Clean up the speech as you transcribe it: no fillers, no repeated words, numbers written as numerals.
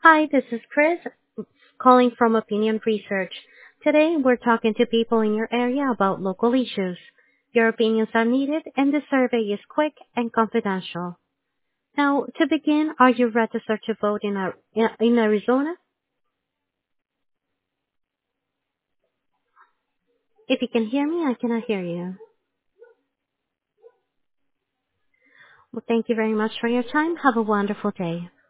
Hi, this is Chris calling from Opinion Research. Today we're talking to people in your area about local issues. Your opinions are needed and the survey is quick and confidential. Now, to begin, are you registered to vote in Arizona? If you can hear me, I cannot hear you. Well, thank you very much for your time. Have a wonderful day.